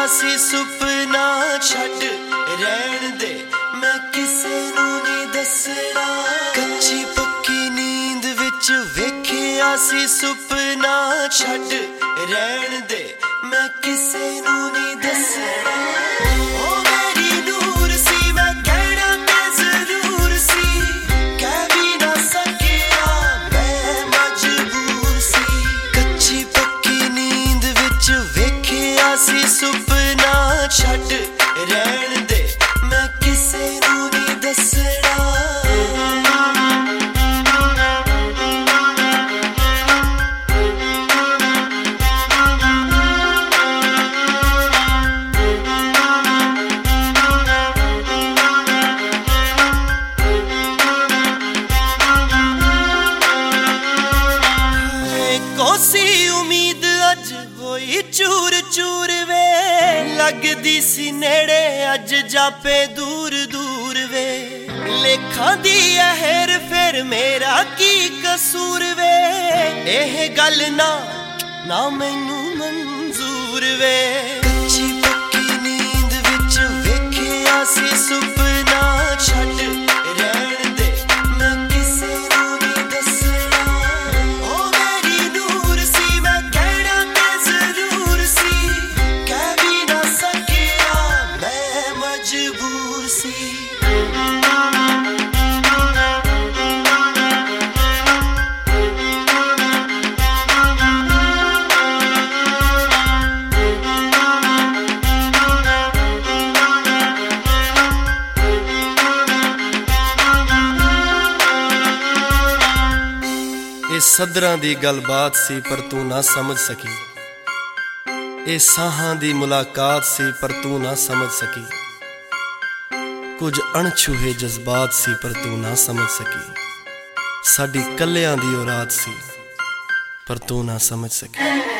सी सुपना छड्ड रहन दे मैं किसे नू नहीं दसना। कच्ची पक्की नींद विच वेखिया सी सुपना छड्ड रहन दे मैं किसे नू नहीं दसना। सी सुपना छड्ड रहन दे मैं किसे नू नहीं दसना। कोसी उम्मीद अज होई चूर चूर वे लगदी सी नेड़े अज जापे दूर दूर वे। लेखा दी हेर फेर मेरा की कसूर वे एह गल ना मैनू मंजूर वे। कच्ची पक्की नींद विच वेखिया सी सुपना छड्ड रहन दे मैं किसे नू नहीं दसना। ओ मेरी नूर सी मैं कहना ते जरूर सी कह भी ना सकिया मैं मजबूर सी। सदरां दी गलबात सी पर तू ना समझ सकी। ए साहां दी मुलाकात सी पर तू ना समझ सकी। कुछ अणछूहे जज्बात सी पर तू ना समझ सकी। साडी कल्लियां दी औरात सी पर तू ना समझ सकी।